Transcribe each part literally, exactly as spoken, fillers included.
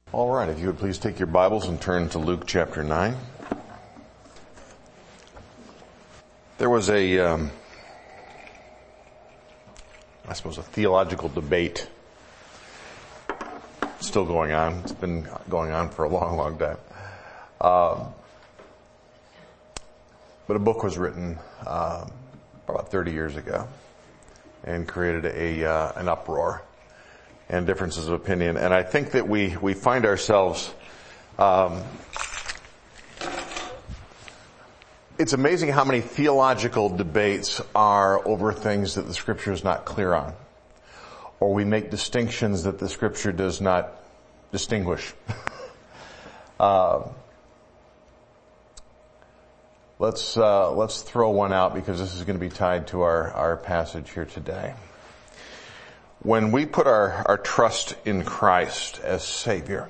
All right, if you would please take your Bibles and turn to Luke chapter nine. There was a, um, I suppose, a theological debate still going on. It's been going on for a long, long time. Um, but a book was written um, about thirty years ago and created a uh, an uproar and differences of opinion. And I think that we, we find ourselves, um, it's amazing how many theological debates are over things that the Scripture is not clear on. Or we make distinctions that the Scripture does not distinguish. uh, let's, uh, let's throw one out because this is going to be tied to our, our passage here today. When we put our, our trust in Christ as Savior,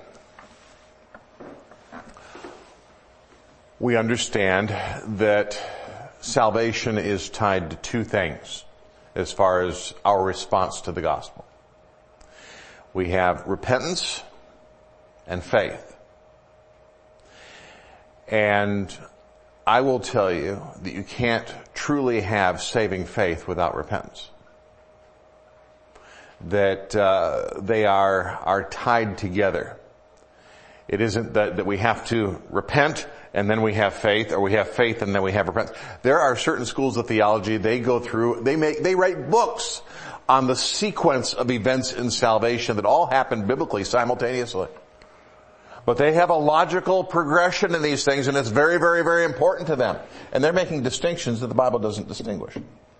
we understand that salvation is tied to two things as far as our response to the gospel. We have repentance and faith. And I will tell you that you can't truly have saving faith without repentance. That uh, they are are tied together. It isn't that, that we have to repent and then we have faith, or we have faith and then we have repentance. There are certain schools of theology, they go through, they make, they write books on the sequence of events in salvation that all happen biblically simultaneously. But they have a logical progression in these things, and it's very, very, very important to them. And they're making distinctions that the Bible doesn't distinguish.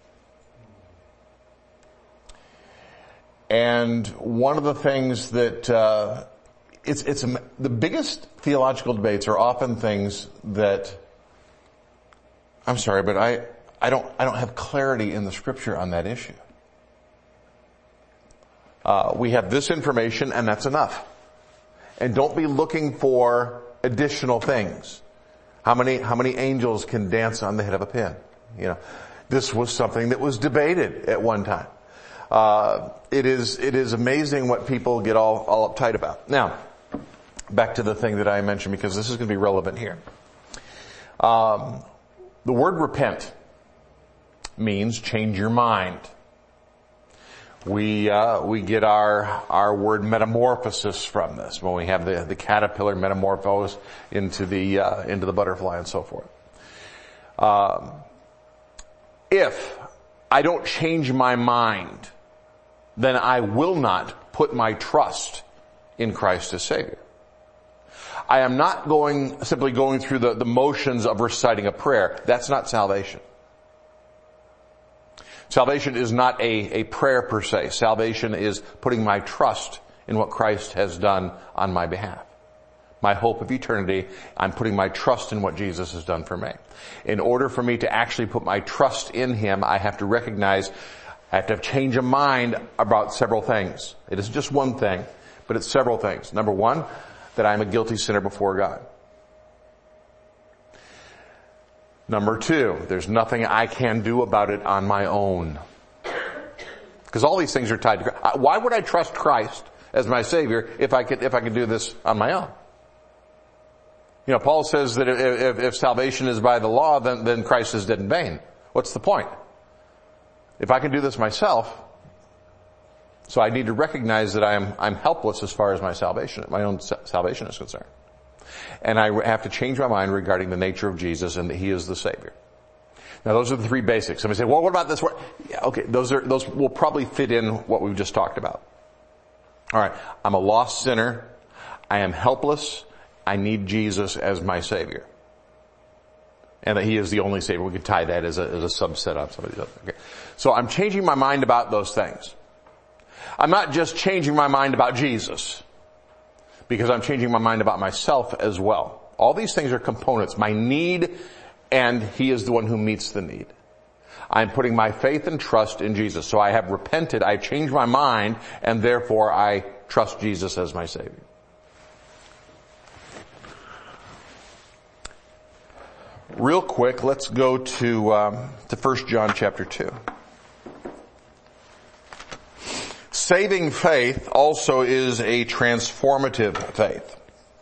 And one of the things that, uh, it's, it's, the biggest theological debates are often things that, I'm sorry, but I, I don't, I don't have clarity in the Scripture on that issue. Uh, we have this information and that's enough. And don't be looking for additional things. How many, how many angels can dance on the head of a pin? You know, this was something that was debated at one time. Uh, it is, it is amazing what people get all, all uptight about. Now, back to the thing that I mentioned, because this is going to be relevant here. Um, the word repent means change your mind. We, uh, we get our, our word metamorphosis from this, when we have the, the caterpillar metamorphose into the, uh, into the butterfly and so forth. Um, if I don't change my mind, then I will not put my trust in Christ as Savior. I am not going, simply going through the, the motions of reciting a prayer. That's not salvation. Salvation is not a, a prayer per se. Salvation is putting my trust in what Christ has done on my behalf. My hope of eternity, I'm putting my trust in what Jesus has done for me. In order for me to actually put my trust in Him, I have to recognize I have to change a mind about several things. It isn't just one thing, but it's several things. Number one, that I'm a guilty sinner before God. Number two, there's nothing I can do about it on my own. Because all these things are tied to Christ. Why would I trust Christ as my Savior if I could, if I could do this on my own? You know, Paul says that if, if salvation is by the law, then, then Christ is dead in vain. What's the point? If I can do this myself, so I need to recognize that I am, I'm helpless as far as my salvation, my own salvation is concerned. And I have to change my mind regarding the nature of Jesus and that He is the Savior. Now those are the three basics. Somebody say, well, what about this word? Yeah, okay, those are, those will probably fit in what we've just talked about. Alright, I'm a lost sinner. I am helpless. I need Jesus as my Savior. And that He is the only Savior. We could tie that as a, as a subset on somebody else. Okay. So I'm changing my mind about those things. I'm not just changing my mind about Jesus, because I'm changing my mind about myself as well. All these things are components. My need, and He is the one who meets the need. I'm putting my faith and trust in Jesus. So I have repented, I've changed my mind, and therefore I trust Jesus as my Savior. Real quick, let's go to um, to First John chapter two. saving faith also is a transformative faith.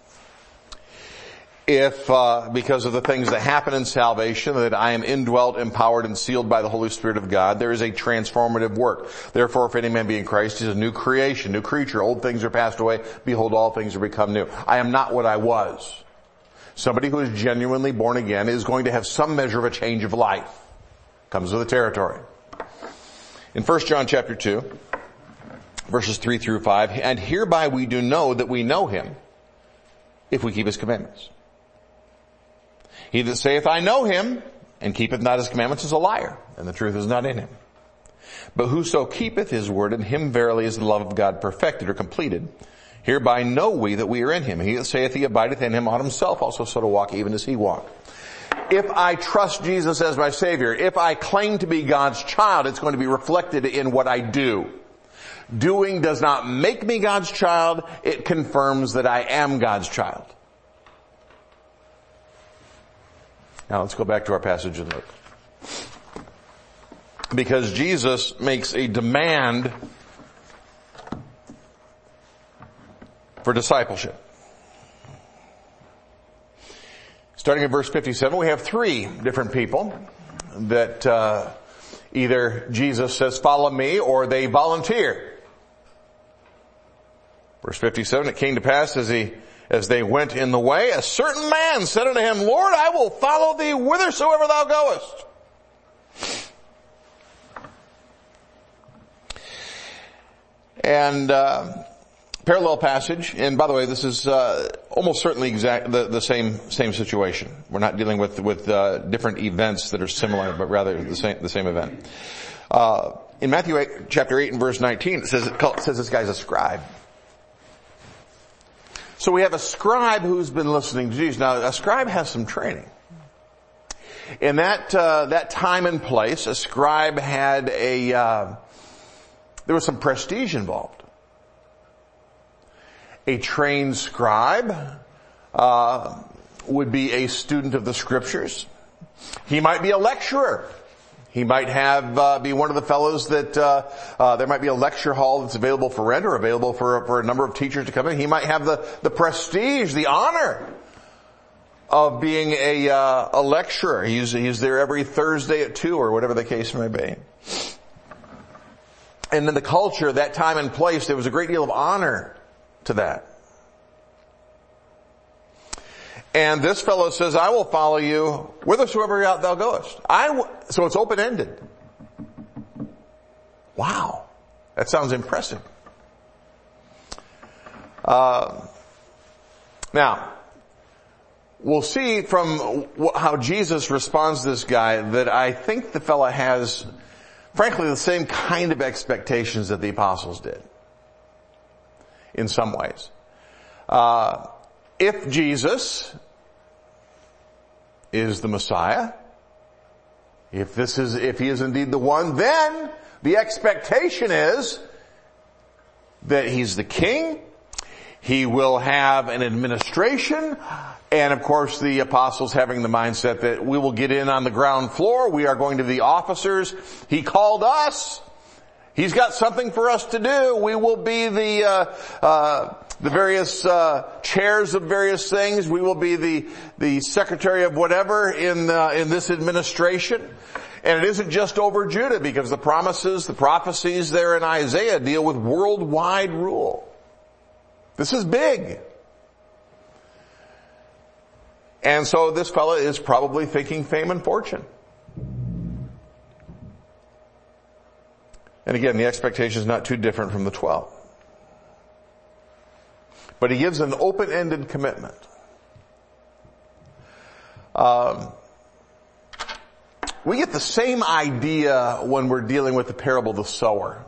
If, uh, because of the things that happen in salvation, that I am indwelt, empowered, and sealed by the Holy Spirit of God, there is a transformative work. Therefore, if any man be in Christ, he is a new creation, new creature. Old things are passed away. Behold, all things are become new. I am not what I was. Somebody who is genuinely born again is going to have some measure of a change of life. Comes with the territory. In First John chapter two, verses three through five, and hereby we do know that we know him, if we keep his commandments. He that saith, I know him, and keepeth not his commandments is a liar, and the truth is not in him. But whoso keepeth his word, in him verily is the love of God perfected or completed. Hereby know we that we are in him. He that saith he abideth in him ought himself also so to walk even as he walked. If I trust Jesus as my Savior, if I claim to be God's child, it's going to be reflected in what I do. Doing does not make me God's child, it confirms that I am God's child. Now let's go back to our passage in Luke. Because Jesus makes a demand for discipleship. Starting at verse fifty-seven, we have three different people that uh, either Jesus says, follow me, or they volunteer. Verse fifty-seven, it came to pass as he As they went in the way, a certain man said unto him, Lord, I will follow thee whithersoever thou goest. And uh, parallel passage, and by the way, this is uh, almost certainly exact the, the same same situation. We're not dealing with with uh, different events that are similar, but rather the same the same event. Uh, in Matthew eight, chapter eight and verse nineteen, it says it, it says this guy's a scribe. So we have a scribe who's been listening to Jesus. Now, a scribe has some training. In that uh, that time and place, a scribe had a uh, there was some prestige involved. A trained scribe uh, would be a student of the Scriptures. He might be a lecturer. He might have uh, be one of the fellows that uh, uh there might be a lecture hall that's available for rent or available for for a number of teachers to come in. He might have the the prestige, the honor of being a uh, a lecturer. He's he's there every Thursday at two or whatever the case may be. And in the culture, that time and place, there was a great deal of honor to that. And this fellow says, I will follow you whithersoever thou goest. I w- so it's open-ended. Wow. That sounds impressive. Uh, now, we'll see from w- how Jesus responds to this guy that I think the fellow has, frankly, the same kind of expectations that the apostles did. In some ways. Uh, if Jesus is the Messiah, if this is, if he is indeed the one, then the expectation is that he's the king, he will have an administration, and of course the apostles having the mindset that we will get in on the ground floor, we are going to the officers, he called us, he's got something for us to do, we will be the, uh, uh, the various uh chairs of various things. We will be the the secretary of whatever in uh, in this administration. And it isn't just over Judah, because the promises, the prophecies there in Isaiah deal with worldwide rule. This is big. And so this fella is probably thinking fame and fortune. And again, the expectation is not too different from the twelve. But he gives an open-ended commitment. Um, we get the same idea when we're dealing with the parable of the sower.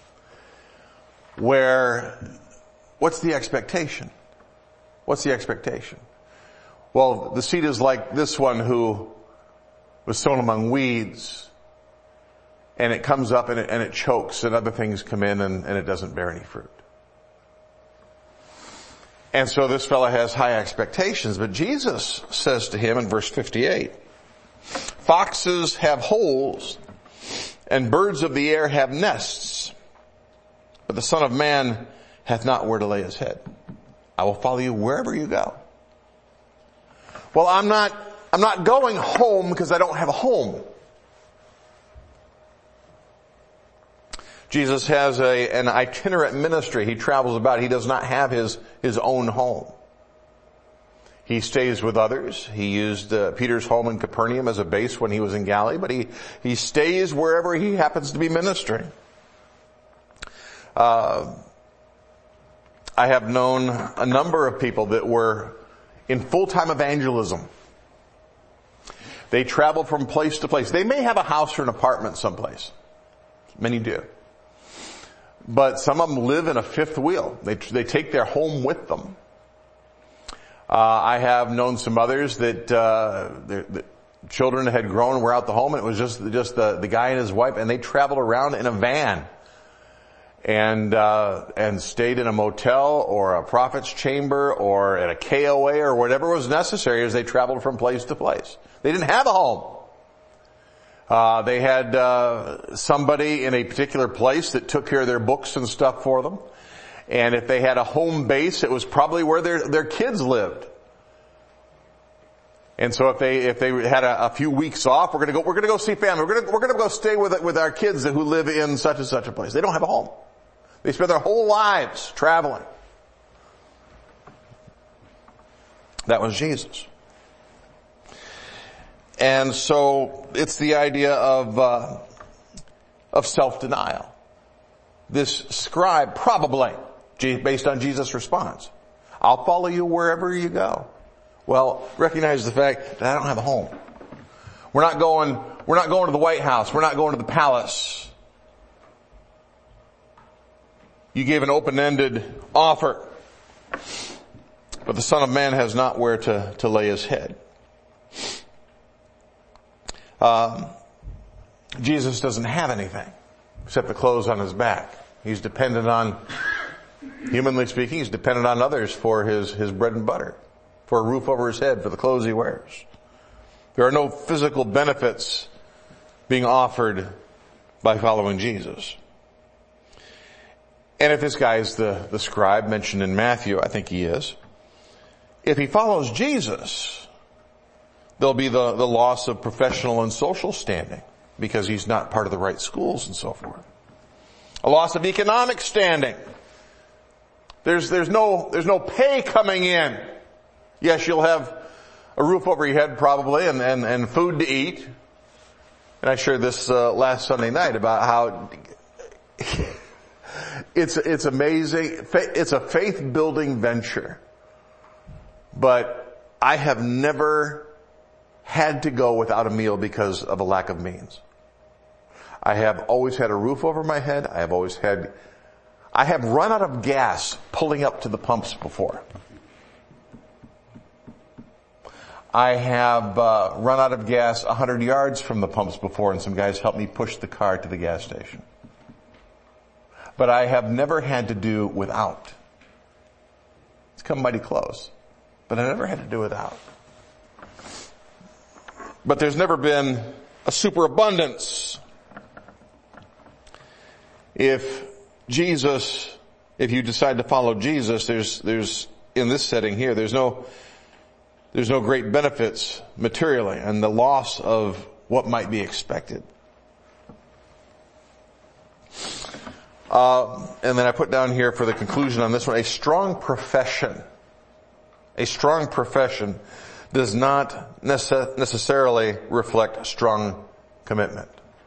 Where, what's the expectation? What's the expectation? Well, the seed is like this one who was sown among weeds. And it comes up and it, and it chokes and other things come in and, and it doesn't bear any fruit. And so this fellow has high expectations, but Jesus says to him in verse fifty-eight, foxes have holes and birds of the air have nests, but the Son of Man hath not where to lay his head. I will follow you wherever you go. Well, I'm not, I'm not going home because I don't have a home. Jesus has a, an itinerant ministry. He travels about. He does not have his, his own home. He stays with others. He used uh, Peter's home in Capernaum as a base when he was in Galilee, but he, he stays wherever he happens to be ministering. Uh, I have known a number of people that were in full-time evangelism. They travel from place to place. They may have a house or an apartment someplace. Many do. But some of them live in a fifth wheel. They, they take their home with them. Uh, I have known some others that, uh, the, the children had grown and were out the home, and it was just, just the, the guy and his wife, and they traveled around in a van. And, uh, and stayed in a motel or a prophet's chamber or at a K O A or whatever was necessary as they traveled from place to place. They didn't have a home. Uh, they had, uh, somebody in a particular place that took care of their books and stuff for them. And if they had a home base, it was probably where their, their kids lived. And so if they, if they had a, a few weeks off, we're gonna go, we're gonna go see family. We're gonna, we're gonna go stay with, with our kids who live in such and such a place. They don't have a home. They spend their whole lives traveling. That was Jesus. And so it's the idea of, uh, of self-denial. This scribe probably, based on Jesus' response, I'll follow you wherever you go. Well, recognize the fact that I don't have a home. We're not going, we're not going to the White House. We're not going to the palace. You gave an open-ended offer. But the Son of Man has not where to, to lay his head. Um, Jesus doesn't have anything except the clothes on his back. He's dependent on, humanly speaking, he's dependent on others for his, his bread and butter, for a roof over his head, for the clothes he wears. There are no physical benefits being offered by following Jesus. And if this guy is the, the scribe mentioned in Matthew, I think he is, if he follows Jesus, there'll be the, the loss of professional and social standing because he's not part of the right schools and so forth. A loss of economic standing. There's, there's no, there's no pay coming in. Yes, you'll have a roof over your head probably and, and, and food to eat. And I shared this, uh, last Sunday night about how it's, it's amazing. It's a faith building venture. But I have never had to go without a meal because of a lack of means. I have always had a roof over my head. I have always had, I have run out of gas pulling up to the pumps before. I have uh, run out of gas a hundred yards from the pumps before, and some guys helped me push the car to the gas station. But I have never had to do without. It's come mighty close. But I never had to do without. But there's never been a superabundance. If Jesus, if you decide to follow Jesus, there's, there's, in this setting here, there's no, there's no great benefits materially and the loss of what might be expected. Uh, and then I put down here for the conclusion on this one, a strong profession. A strong profession does not necess- necessarily reflect strong commitment.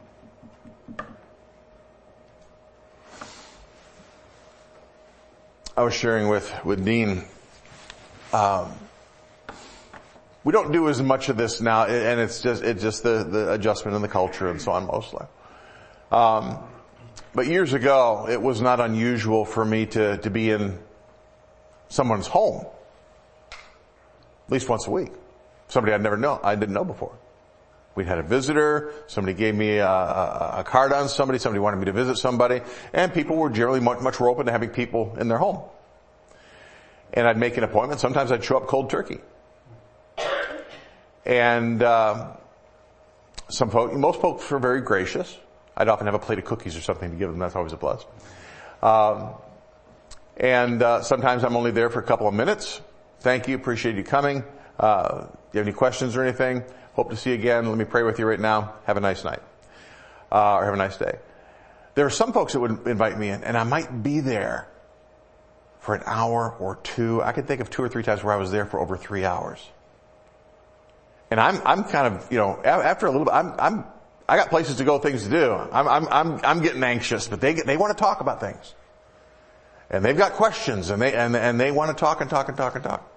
I was sharing with, with Dean, um, we don't do as much of this now, and it's just, it's just the, the adjustment in the culture and so on mostly. Um, but years ago, it was not unusual for me to, to be in someone's home at least once a week. Somebody I'd never know, I didn't know before. We had a visitor, somebody gave me a, a, a card on somebody, somebody wanted me to visit somebody, and people were generally much, much more open to having people in their home. And I'd make an appointment. Sometimes I'd show up cold turkey. And, uh, some folks, most folks were very gracious. I'd often have a plate of cookies or something to give them. That's always a plus. Um, and uh, sometimes I'm only there for a couple of minutes. Thank you. Appreciate you coming. Uh, if you have any questions or anything, hope to see you again. Let me pray with you right now. Have a nice night. Uh, or have a nice day. There are some folks that would invite me in, and I might be there for an hour or two. I could think of two or three times where I was there for over three hours. And I'm, I'm kind of, you know, after a little bit, I'm, I'm, I got places to go, things to do. I'm, I'm, I'm, I'm getting anxious, but they, they want to talk about things. And they've got questions, and they, and, and they want to talk and talk and talk and talk.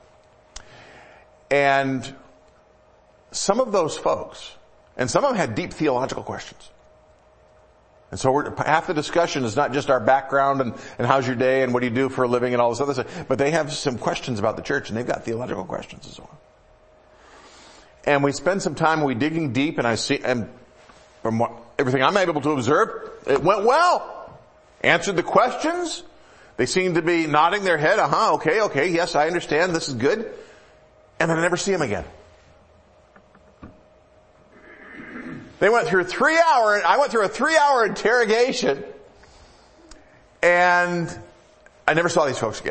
And some of those folks, and some of them had deep theological questions. And so we're, half the discussion is not just our background and, and how's your day and what do you do for a living and all this other stuff, but they have some questions about the church, and they've got theological questions as well. And we spend some time, we digging deep, and I see, and from what, everything I'm able to observe, it went well. Answered the questions. They seem to be nodding their head, uh-huh, okay, okay, yes, I understand, this is good. And then I never see them again. They went through three hour, I went through a three hour interrogation, and I never saw these folks again.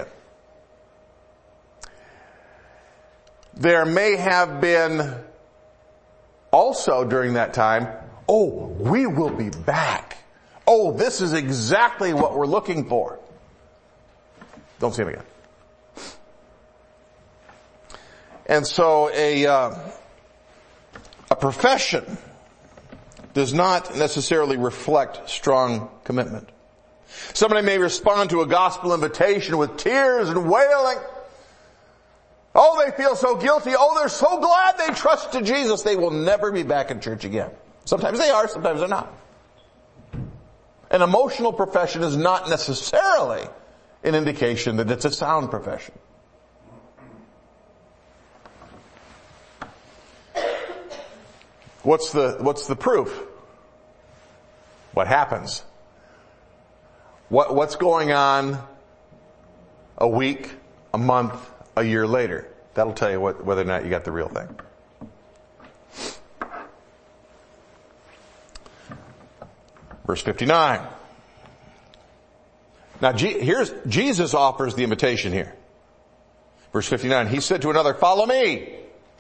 There may have been also during that time, oh, we will be back. Oh, this is exactly what we're looking for. Don't see them again. And so a, uh, a profession does not necessarily reflect strong commitment. Somebody may respond to a gospel invitation with tears and wailing. Oh, they feel so guilty. Oh, they're so glad they trusted Jesus. They will never be back in church again. Sometimes they are, sometimes they're not. An emotional profession is not necessarily an indication that it's a sound profession. What's the, what's the proof? What happens? What, what's going on a week, a month, a year later? That'll tell you what, whether or not you got the real thing. Verse fifty-nine. Now, G- here's, Jesus offers the invitation here. Verse fifty-nine, he said to another, follow me.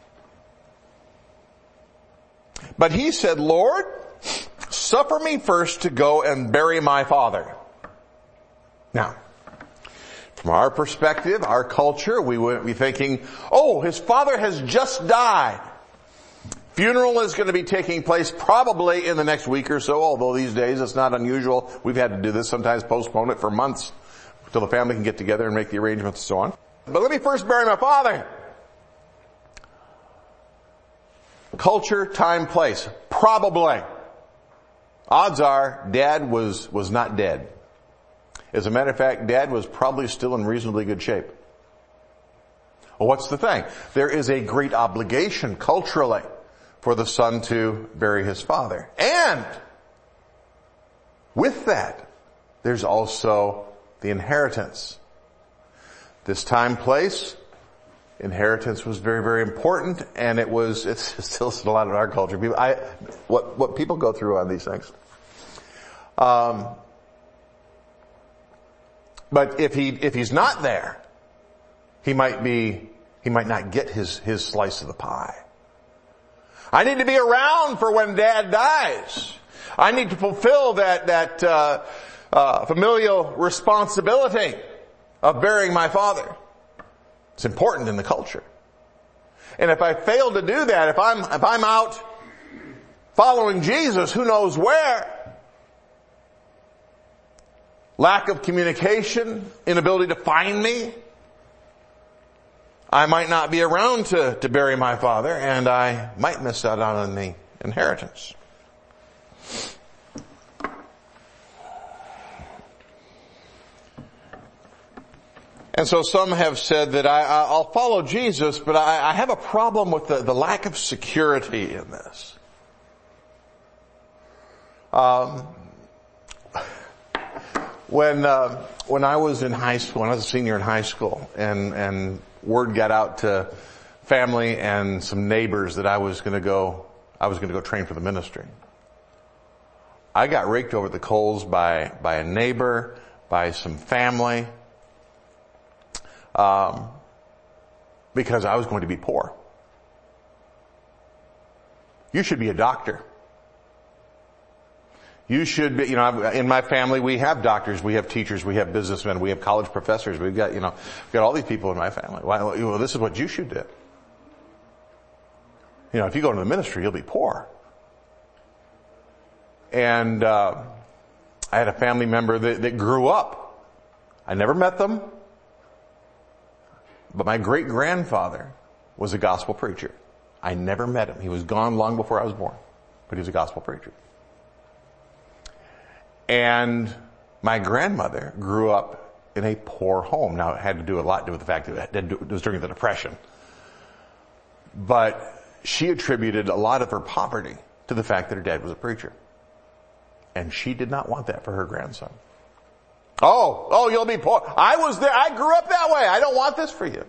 But he said, Lord, suffer me first to go and bury my father. Now, from our perspective, our culture, we would be thinking, oh, his father has just died. Funeral is going to be taking place probably in the next week or so, although these days it's not unusual. We've had to do this, sometimes postpone it for months until the family can get together and make the arrangements and so on. But let me first bury my father. Culture, time, place. Probably. Odds are Dad was, was not dead. As a matter of fact, Dad was probably still in reasonably good shape. Well, what's the thing? There is a great obligation culturally for the son to bury his father. And with that, there's also the inheritance. This time, place, inheritance was very, very important, and it was, it's still a lot in our culture. People, I, what, what people go through on these things. Um, but if he, if he's not there, he might be, he might not get his, his slice of the pie. I need to be around for when Dad dies. I need to fulfill that, that, uh, uh, familial responsibility of burying my father. It's important in the culture. And if I fail to do that, if I'm, if I'm out following Jesus, who knows where? Lack of communication, inability to find me. I might not be around to, to bury my father, and I might miss out on the inheritance. And so some have said that I, I'll follow Jesus, but I, I have a problem with the, the lack of security in this. Um, when uh, when I was in high school, when I was a senior in high school, and and word got out to family and some neighbors that I was going to go, I was going to go train for the ministry. I got raked over the coals by by a neighbor, by some family, um, because I was going to be poor. You should be a doctor. You should be, you know, in my family we have doctors, we have teachers, we have businessmen, we have college professors, we've got, you know, we've got all these people in my family. Well, this is what you should do. You know, if you go into the ministry, you'll be poor. And, uh, I had a family member that, that grew up. I never met them, but my great grandfather was a gospel preacher. I never met him. He was gone long before I was born, but he was a gospel preacher. And my grandmother grew up in a poor home. Now, it had to do a lot to do with the fact that it was during the Depression. But she attributed a lot of her poverty to the fact that her dad was a preacher. And she did not want that for her grandson. Oh, oh, you'll be poor. I was there. I grew up that way. I don't want this for you.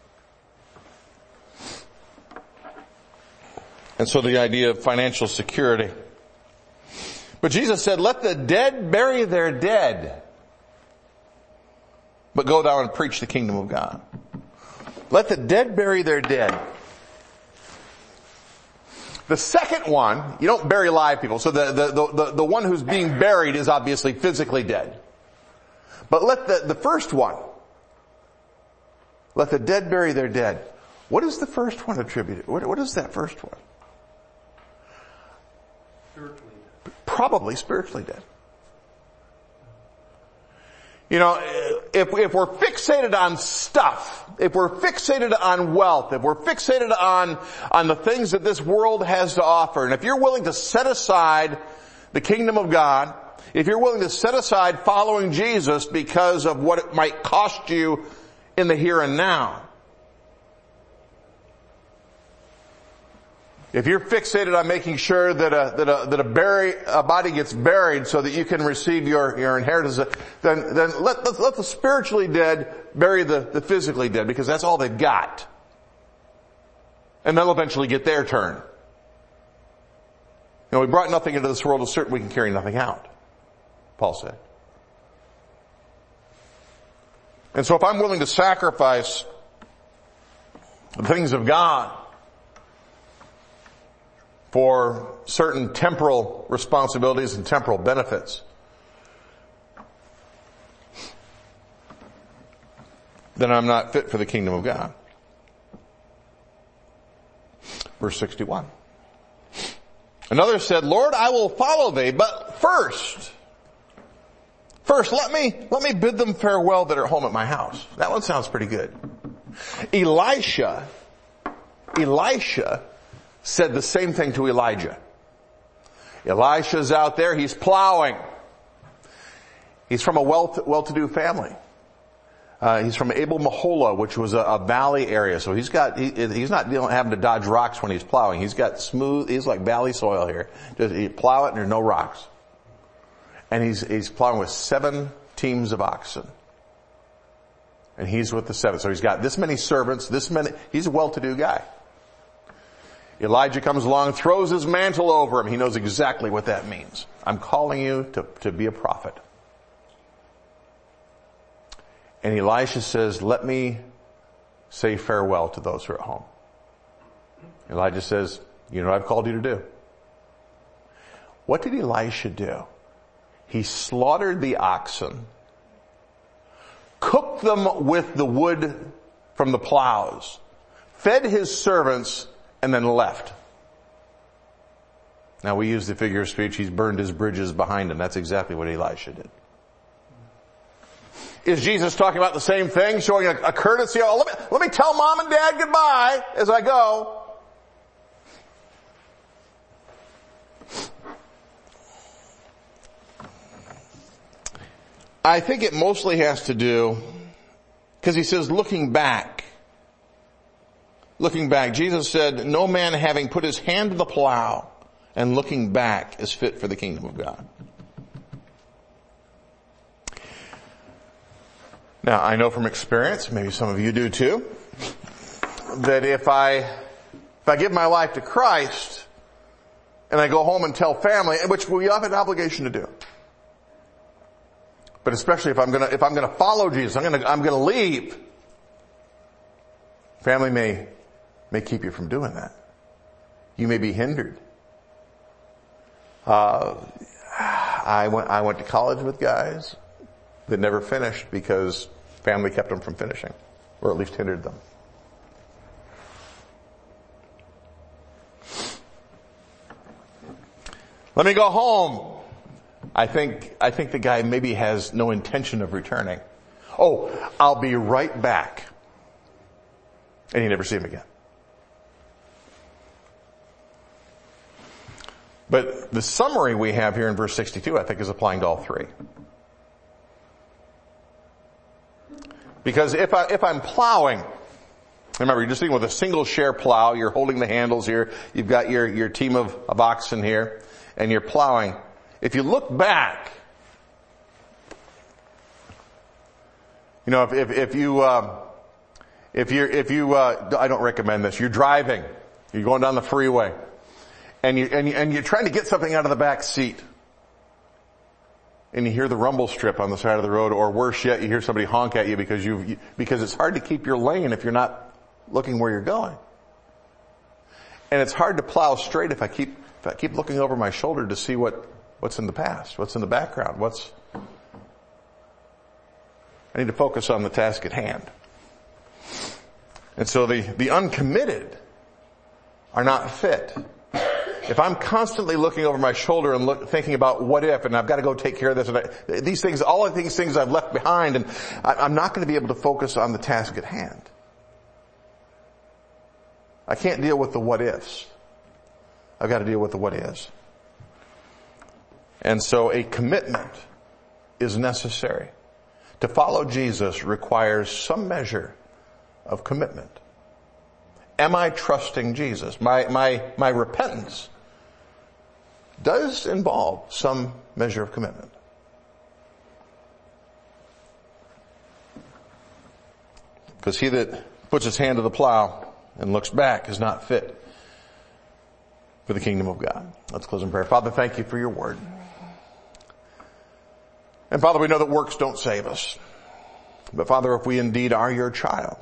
And so the idea of financial security. But Jesus said, let the dead bury their dead, but go thou and preach the kingdom of God. Let the dead bury their dead. The second one, you don't bury live people. So the, the, the, the, the one who's being buried is obviously physically dead. But let the, the first one, let the dead bury their dead. What is the first one attributed? What, what is that first one? Spiritually dead. Probably spiritually dead. You know, if, if we're fixated on stuff, if we're fixated on wealth, if we're fixated on, on the things that this world has to offer, and if you're willing to set aside the kingdom of God, if you're willing to set aside following Jesus because of what it might cost you in the here and now, if you're fixated on making sure that a, that a, that a bury, a body gets buried so that you can receive your, your inheritance, then, then let, let, let the spiritually dead bury the, the physically dead, because that's all they've got. And they'll eventually get their turn. You know, we brought nothing into this world, it's certain we can carry nothing out, Paul said. And so if I'm willing to sacrifice the things of God for certain temporal responsibilities and temporal benefits, then I'm not fit for the kingdom of God. Verse sixty-one. Another said, Lord, I will follow thee, but first, first let me, let me bid them farewell that are home at my house. That one sounds pretty good. Elisha, Elisha said the same thing to Elijah. Elisha's out there, he's plowing. He's from a well, well-to-do family. Uh, he's from Abel Mahola, which was a, a valley area. So he's got, he, he's not dealing, having to dodge rocks when he's plowing. He's got smooth, he's like valley soil here. Just you plow it and there's no rocks. And he's, he's plowing with seven teams of oxen. And he's with the seven. So he's got this many servants, this many, he's a well-to-do guy. Elijah comes along, throws his mantle over him. He knows exactly what that means. I'm calling you to, to be a prophet. And Elisha says, let me say farewell to those who are at home. Elijah says, you know what I've called you to do. What did Elisha do? He slaughtered the oxen, cooked them with the wood from the plows, fed his servants, and then left. Now we use the figure of speech, he's burned his bridges behind him. That's exactly what Elisha did. Is Jesus talking about the same thing, showing a, a courtesy? Oh, let me, let me tell mom and dad goodbye as I go. I think it mostly has to do, because he says looking back. Looking back, Jesus said, no man having put his hand to the plow and looking back is fit for the kingdom of God. Now, I know from experience, maybe some of you do too, that if I, if I give my life to Christ and I go home and tell family, which we have an obligation to do, But especially if I'm gonna, if I'm gonna follow Jesus, I'm gonna, I'm gonna leave. Family may, may keep you from doing that. You may be hindered. Uh, I went, I went to college with guys that never finished because family kept them from finishing, or at least hindered them. Let me go home. I think, I think the guy maybe has no intention of returning. Oh, I'll be right back. And you never see him again. But the summary we have here in verse sixty-two, I think, is applying to all three. Because if I, if I'm plowing, remember, you're just dealing with a single share plow, you're holding the handles here, you've got your, your team of, of oxen here, and you're plowing. If you look back, you know, if, if, if you, uh, if you're, if you, uh, I don't recommend this, you're driving, you're going down the freeway, and you, and you, and you're trying to get something out of the back seat, and you hear the rumble strip on the side of the road, or worse yet, you hear somebody honk at you because you, because it's hard to keep your lane if you're not looking where you're going. And it's hard to plow straight if I keep, if I keep looking over my shoulder to see what, what's in the past, what's in the background, what's, I need to focus on the task at hand. And so the, the uncommitted are not fit. If I'm constantly looking over my shoulder and look, thinking about what if, and I've got to go take care of this, and I, these things, all of these things I've left behind, and I, I'm not going to be able to focus on the task at hand. I can't deal with the what ifs. I've got to deal with the what is. And so a commitment is necessary. To follow Jesus requires some measure of commitment. Am I trusting Jesus? My, my, my repentance does involve some measure of commitment. Because he that puts his hand to the plow and looks back is not fit for the kingdom of God. Let's close in prayer. Father, thank you for your word. And Father, we know that works don't save us. But Father, if we indeed are your child,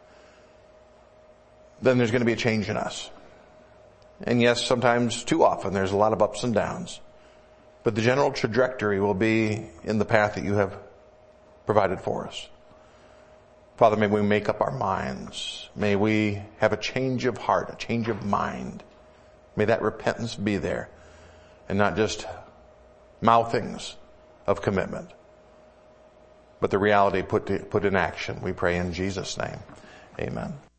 then there's going to be a change in us. And yes, sometimes too often there's a lot of ups and downs. But the general trajectory will be in the path that you have provided for us. Father, may we make up our minds. May we have a change of heart, a change of mind. May that repentance be there and not just mouthings of commitment, but the reality put to, put in action. We pray in Jesus' name. Amen.